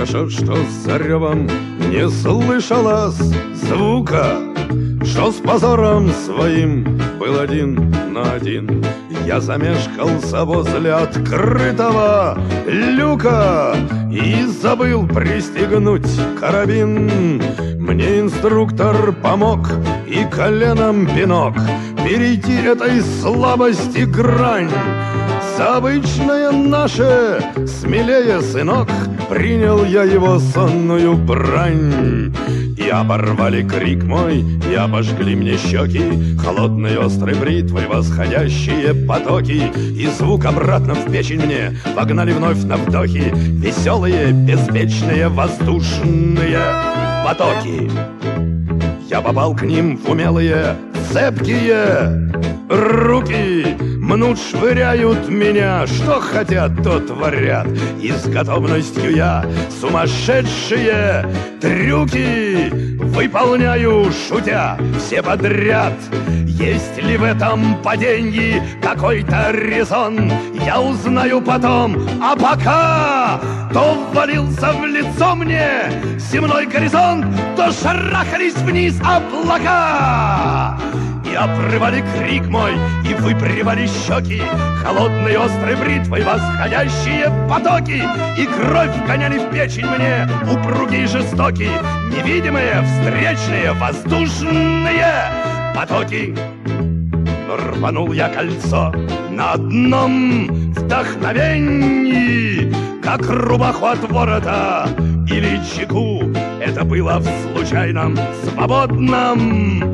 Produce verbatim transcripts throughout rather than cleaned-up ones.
Хорошо, что за ревом не слышалось звука, что с позором своим был один на один. Я замешкался возле открытого люка и забыл пристегнуть карабин. Мне инструктор помог и коленом пинок перейти этой слабости грань. За обычное наше смелее, сынок, принял я его сонную брань. И оборвали крик мой, и обожгли мне щеки холодной острой бритвой восходящие потоки. И звук обратно в печень мне вогнали вновь на вдохи веселые, беспечные, воздушные потоки. Я попал к ним в умелые, цепкие руки. Мнут, швыряют меня, что хотят, то творят. И с готовностью я сумасшедшие трюки выполняю, шутя, все подряд. Есть ли в этом падении какой-то резон, я узнаю потом, а пока то ввалился в лицо мне земной горизонт, то шарахались вниз облака. И обрывали крик мой, и выпрямали щеки холодной острой бритвой восходящие потоки. И кровь гоняли в печень мне упругие жестоки невидимые, встречные, воздушные потоки. Но рванул я кольцо на одном вдохновении, как рубаху от ворота или чеку. Это было в случайном свободном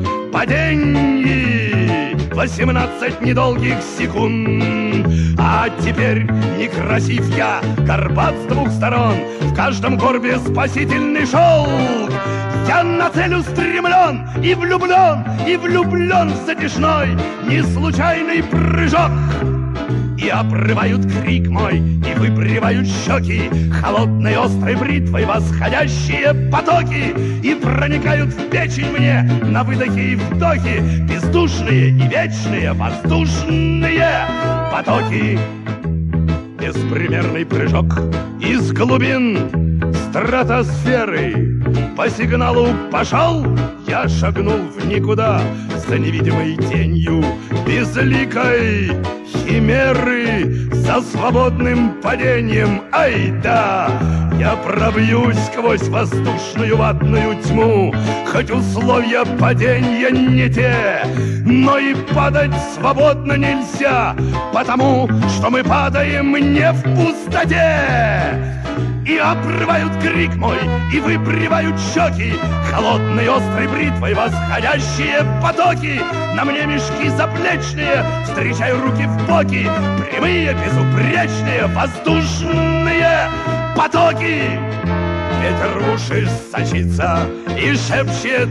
падении восемнадцать недолгих секунд. А теперь некрасив я, горбат с двух сторон, в каждом горбе спасительный шелк. Я на цель устремлен и влюблен, и влюблен в затяжной неслучайный прыжок. И обрывают крик мой, и выпрямляют щеки холодной острой бритвой восходящие потоки. И проникают в печень мне на выдохе и вдохе бездушные и вечные воздушные потоки. Беспримерный прыжок из глубин стратосферы. По сигналу пошел, я шагнул в никуда за невидимой тенью безликой химеры. За свободным падением, ай да, я пробьюсь сквозь воздушную ватную тьму. Хоть условия падения не те, но и падать свободно нельзя, потому что мы падаем не в пустоте. И обрывают крик мой, и выпрямляют щеки холодной острой бритвой восходящие потоки. На мне мешки заплечные, встречаю руки в боки, прямые, безупречные, воздушные потоки. Ветер в уши сочится и шепчет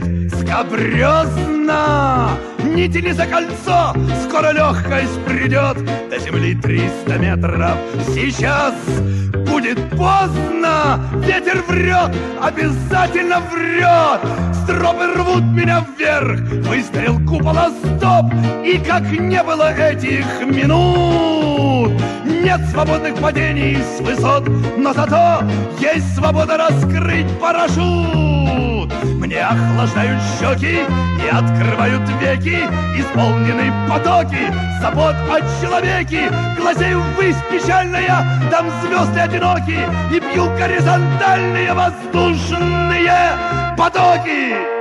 скабрезно: не тяни за кольцо, скоро легкость придет. До земли триста метров, сейчас будет поздно. Ветер врет, обязательно врет. Стропы рвут меня вверх, выстрел купола, стоп. И как не было этих минут, нет свободных падений с высот, но зато есть свобода раскрыть парашют. Мне охлаждают щеки и открывают веки исполненные потоки забот о человеке. Глазею ввысь печальная, там звезды одиноки, и бью горизонтальные воздушные потоки.